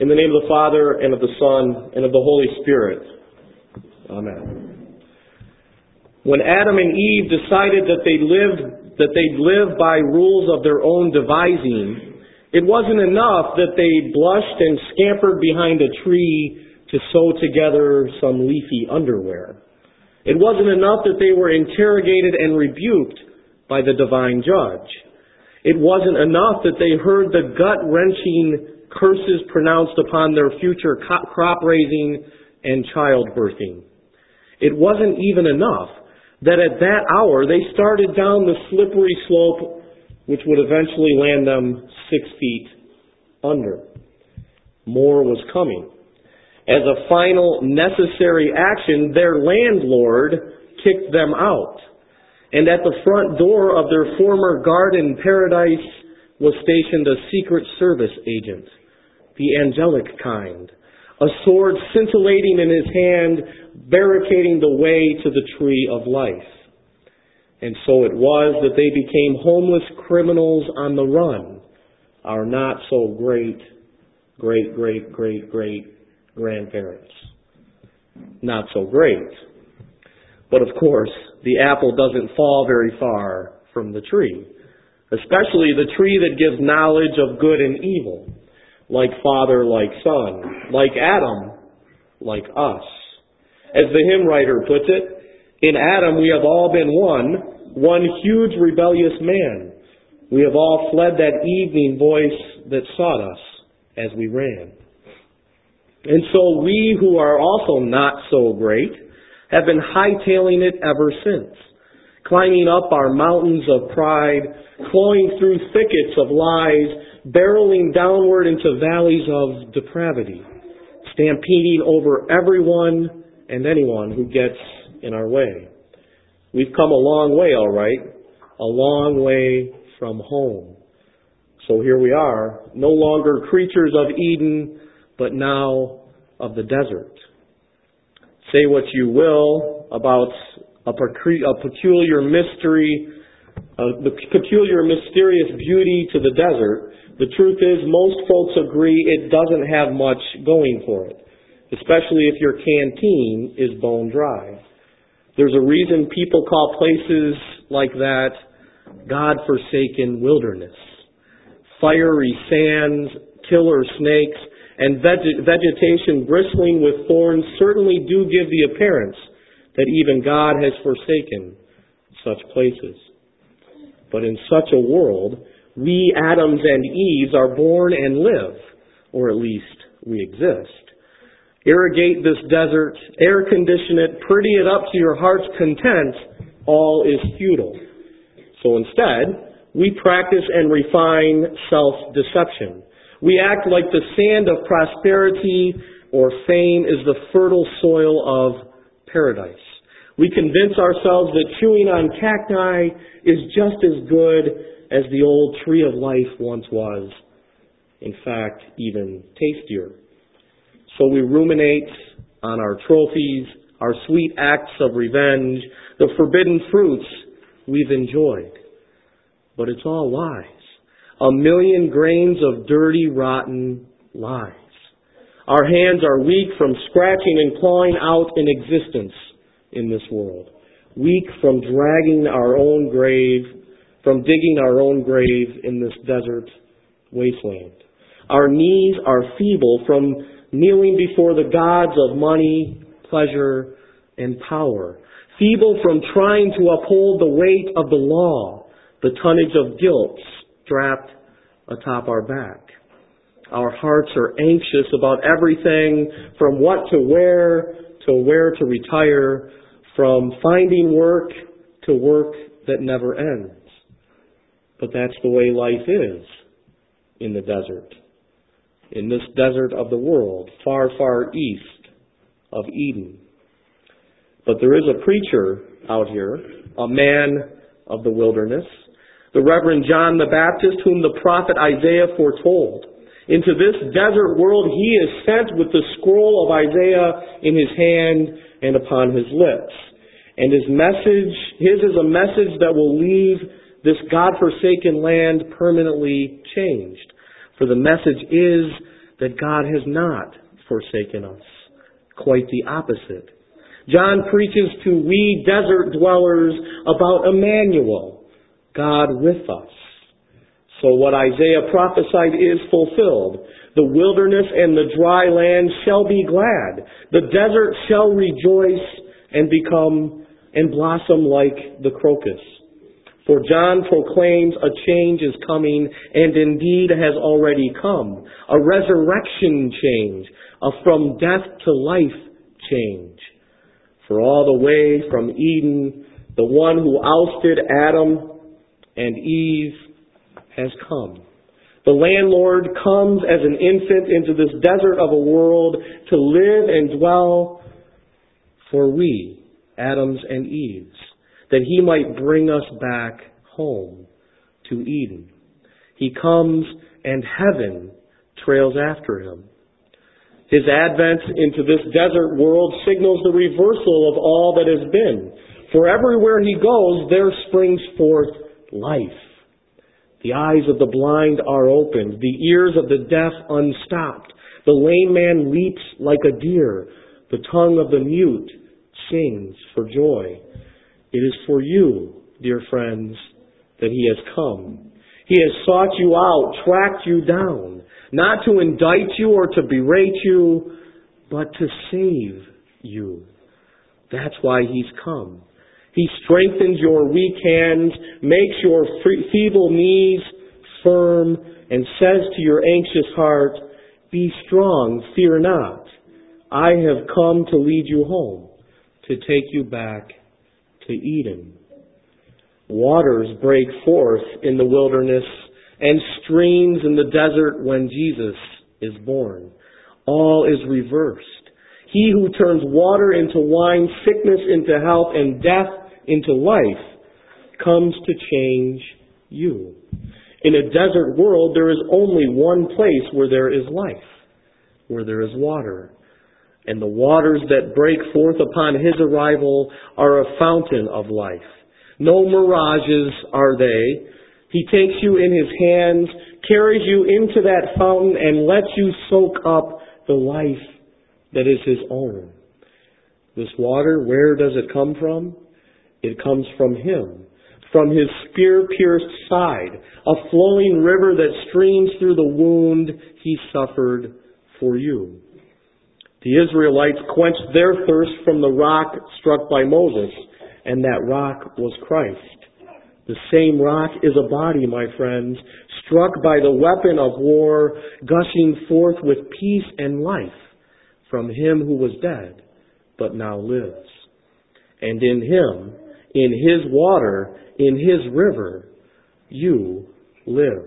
In the name of the Father, and of the Son, and of the Holy Spirit. Amen. When Adam and Eve decided that they'd live by rules of their own devising, it wasn't enough that they blushed and scampered behind a tree to sew together some leafy underwear. It wasn't enough that they were interrogated and rebuked by the divine judge. It wasn't enough that they heard the gut-wrenching curses pronounced upon their future crop raising and childbirthing. It wasn't even enough that at that hour they started down the slippery slope which would eventually land them 6 feet under. More was coming. As a final necessary action, their landlord kicked them out. And at the front door of their former garden paradise was stationed a Secret Service agent, the angelic kind, a sword scintillating in his hand, barricading the way to the tree of life. And so it was that they became homeless criminals on the run, our not so great grandparents. Not so great. But of course, the apple doesn't fall very far from the tree, especially the tree that gives knowledge of good and evil, like Father, like Son, like Adam, like us. As the hymn writer puts it, in Adam we have all been one huge rebellious man. We have all fled that evening voice that sought us as we ran. And so we who are also not so great have been hightailing it ever since, climbing up our mountains of pride, clawing through thickets of lies, barreling downward into valleys of depravity, stampeding over everyone and anyone who gets in our way. We've come a long way, all right, a long way from home. So here we are, no longer creatures of Eden, but now of the desert. Say what you will about a peculiar mystery, the peculiar mysterious beauty to the desert. The truth is, most folks agree it doesn't have much going for it, especially if your canteen is bone dry. There's a reason people call places like that God-forsaken wilderness. Fiery sands, killer snakes, and vegetation bristling with thorns certainly do give the appearance that even God has forsaken such places. But in such a world, we Adams and Eves are born and live, or at least we exist. Irrigate this desert, air condition it, pretty it up to your heart's content, all is futile. So instead, we practice and refine self-deception. We act like the sand of prosperity or fame is the fertile soil of paradise. We convince ourselves that chewing on cacti is just as good as the old tree of life once was. In fact, even tastier. So we ruminate on our trophies, our sweet acts of revenge, the forbidden fruits we've enjoyed. But it's all lies. 1,000,000 grains of dirty, rotten lies. Our hands are weak from scratching and clawing out an existence in this world. Weak from dragging our own grave, from digging our own grave in this desert wasteland. Our knees are feeble from kneeling before the gods of money, pleasure, and power. Feeble from trying to uphold the weight of the law, the tonnage of guilt strapped atop our back. Our hearts are anxious about everything from what to wear to where to retire, from finding work to work that never ends. But that's the way life is in the desert. In this desert of the world, far, far east of Eden. But there is a preacher out here, a man of the wilderness, the Reverend John the Baptist, whom the prophet Isaiah foretold. Into this desert world he is sent with the scroll of Isaiah in his hand and upon his lips. And his is a message that will leave this God-forsaken land permanently changed. For the message is that God has not forsaken us. Quite the opposite. John preaches to we desert dwellers about Emmanuel, God with us. So what Isaiah prophesied is fulfilled. The wilderness and the dry land shall be glad. The desert shall rejoice and become and blossom like the crocus. For John proclaims a change is coming, and indeed has already come. A resurrection change, a from death to life change. For all the way from Eden, the one who ousted Adam and Eve has come. The landlord comes as an infant into this desert of a world to live and dwell for we, Adams and Eves, that he might bring us back home to Eden. He comes and heaven trails after him. His advent into this desert world signals the reversal of all that has been. For everywhere he goes, there springs forth life. The eyes of the blind are opened, the ears of the deaf unstopped. The lame man leaps like a deer. The tongue of the mute sings for joy. It is for you, dear friends, that he has come. He has sought you out, tracked you down, not to indict you or to berate you, but to save you. That's why he's come. He strengthens your weak hands, makes your feeble knees firm, and says to your anxious heart, be strong, fear not. I have come to lead you home, to take you back to Eden. Waters break forth in the wilderness and streams in the desert when Jesus is born. All is reversed. He who turns water into wine, sickness into health, and death into life comes to change you. In a desert world, there is only one place where there is life, where there is water. And the waters that break forth upon his arrival are a fountain of life. No mirages are they. He takes you in his hands, carries you into that fountain, and lets you soak up the life that is his own. This water, where does it come from? It comes from him, from his spear-pierced side, a flowing river that streams through the wound he suffered for you. The Israelites quenched their thirst from the rock struck by Moses, and that rock was Christ. The same rock is a body, my friends, struck by the weapon of war, gushing forth with peace and life from him who was dead, but now lives. And in him, in his water, in his river, you live.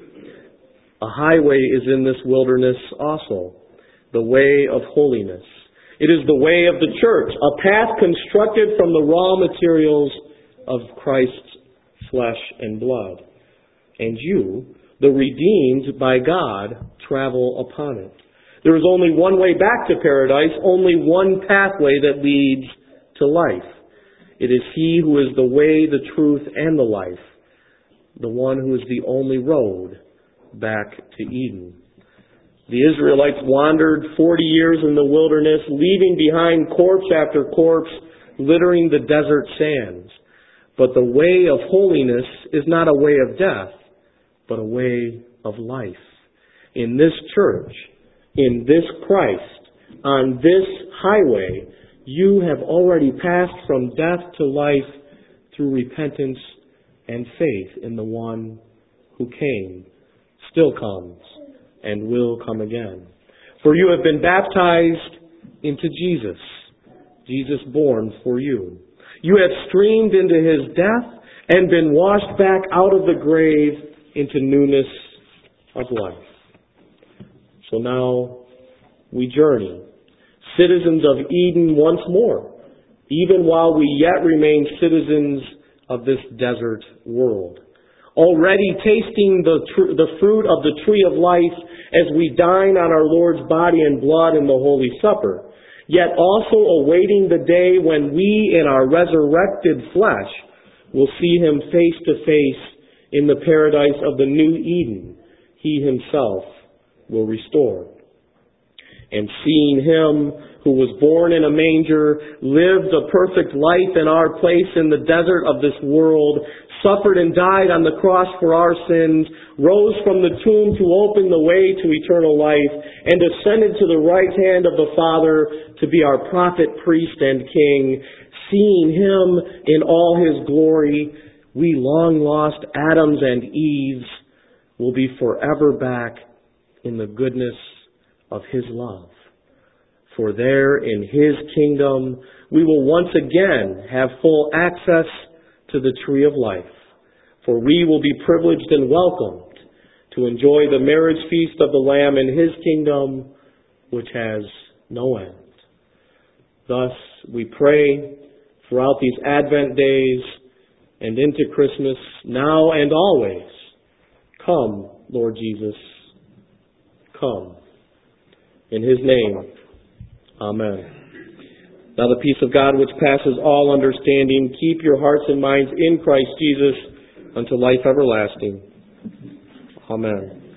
A highway is in this wilderness also, the way of holiness. It is the way of the church, a path constructed from the raw materials of Christ's flesh and blood. And you, the redeemed by God, travel upon it. There is only one way back to paradise, only one pathway that leads to life. It is he who is the way, the truth, and the life, the one who is the only road back to Eden. The Israelites wandered 40 years in the wilderness, leaving behind corpse after corpse, littering the desert sands. But the way of holiness is not a way of death, but a way of life. In this church, in this Christ, on this highway, you have already passed from death to life through repentance and faith in the one who came, still comes, and will come again. For you have been baptized into Jesus, Jesus born for you. You have streamed into his death and been washed back out of the grave into newness of life. So now we journey, citizens of Eden once more, even while we yet remain citizens of this desert world. Already tasting the fruit of the tree of life as we dine on our Lord's body and blood in the Holy Supper, yet also awaiting the day when we in our resurrected flesh will see him face to face in the paradise of the new Eden he himself will restore. And seeing Him who was born in a manger, lived a perfect life in our place in the desert of this world, suffered and died on the cross for our sins, rose from the tomb to open the way to eternal life, and ascended to the right hand of the Father to be our prophet, priest, and king. Seeing Him in all His glory, we long lost Adams and Eves will be forever back in the goodness of His love. For there in His kingdom we will once again have full access to the tree of life. For we will be privileged and welcomed to enjoy the marriage feast of the Lamb in His kingdom, which has no end. Thus we pray throughout these Advent days and into Christmas, now and always, come, Lord Jesus, come. In His name, amen. Now the peace of God which passes all understanding, keep your hearts and minds in Christ Jesus unto life everlasting. Amen.